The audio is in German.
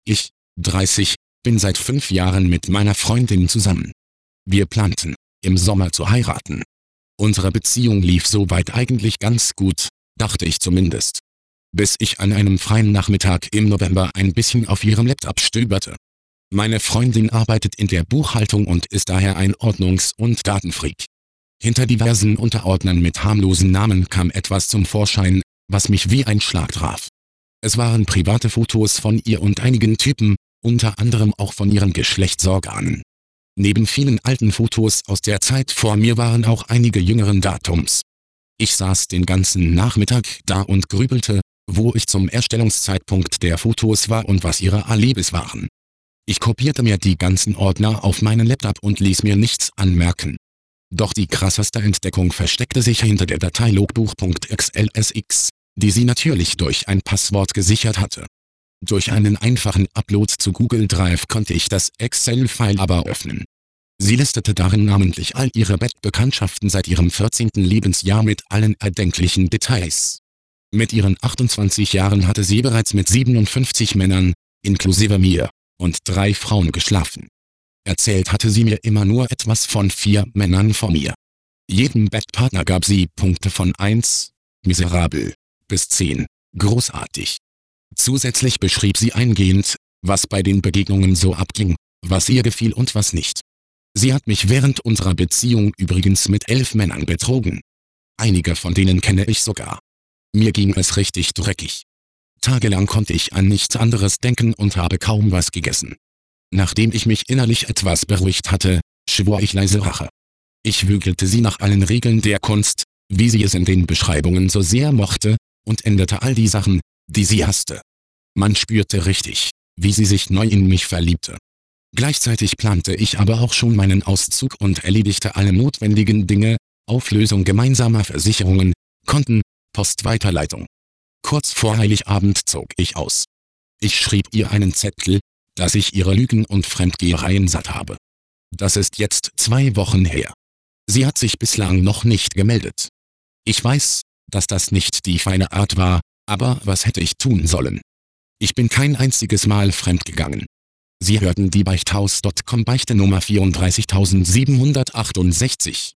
Ich, 30, bin seit 5 Jahren mit meiner Freundin zusammen. Wir planten, im Sommer zu heiraten. Unsere Beziehung lief soweit eigentlich ganz gut, dachte ich zumindest. Bis ich an einem freien Nachmittag im November ein bisschen auf ihrem Laptop stöberte. Meine Freundin arbeitet in der Buchhaltung und ist daher ein Ordnungs- und Datenfreak. Hinter diversen Unterordnern mit harmlosen Namen kam etwas zum Vorschein, was mich wie ein Schlag traf. Es waren private Fotos von ihr und einigen Typen, unter anderem auch von ihren Geschlechtsorganen. Neben vielen alten Fotos aus der Zeit vor mir waren auch einige jüngeren Datums. Ich saß den ganzen Nachmittag da und grübelte, wo ich zum Erstellungszeitpunkt der Fotos war und was ihre Alibis waren. Ich kopierte mir die ganzen Ordner auf meinen Laptop und ließ mir nichts anmerken. Doch die krasseste Entdeckung versteckte sich hinter der Datei logbuch.xlsx, die sie natürlich durch ein Passwort gesichert hatte. Durch einen einfachen Upload zu Google Drive konnte ich das Excel-File aber öffnen. Sie listete darin namentlich all ihre Bettbekanntschaften seit ihrem 14. Lebensjahr mit allen erdenklichen Details. Mit ihren 28 Jahren hatte sie bereits mit 57 Männern, inklusive mir, und 3 Frauen geschlafen. Erzählt hatte sie mir immer nur etwas von 4 Männern vor mir. Jedem Bettpartner gab sie Punkte von 1, miserabel, bis 10, großartig. Zusätzlich beschrieb sie eingehend, was bei den Begegnungen so abging, was ihr gefiel und was nicht. Sie hat mich während unserer Beziehung übrigens mit 11 Männern betrogen. Einige von denen kenne ich sogar. Mir ging es richtig dreckig. Tagelang konnte ich an nichts anderes denken und habe kaum was gegessen. Nachdem ich mich innerlich etwas beruhigt hatte, schwor ich leise Rache. Ich wügelte sie nach allen Regeln der Kunst, wie sie es in den Beschreibungen so sehr mochte, und änderte all die Sachen, die sie hasste. Man spürte richtig, wie sie sich neu in mich verliebte. Gleichzeitig plante ich aber auch schon meinen Auszug und erledigte alle notwendigen Dinge, Auflösung gemeinsamer Versicherungen, Konten, Postweiterleitung. Kurz vor Heiligabend zog ich aus. Ich schrieb ihr einen Zettel, dass ich ihre Lügen und Fremdgehereien satt habe. Das ist jetzt 2 Wochen her. Sie hat sich bislang noch nicht gemeldet. Ich weiß, dass das nicht die feine Art war, aber was hätte ich tun sollen? Ich bin kein einziges Mal fremdgegangen. Sie hörten die Beichthaus.com Beichte Nummer 34768.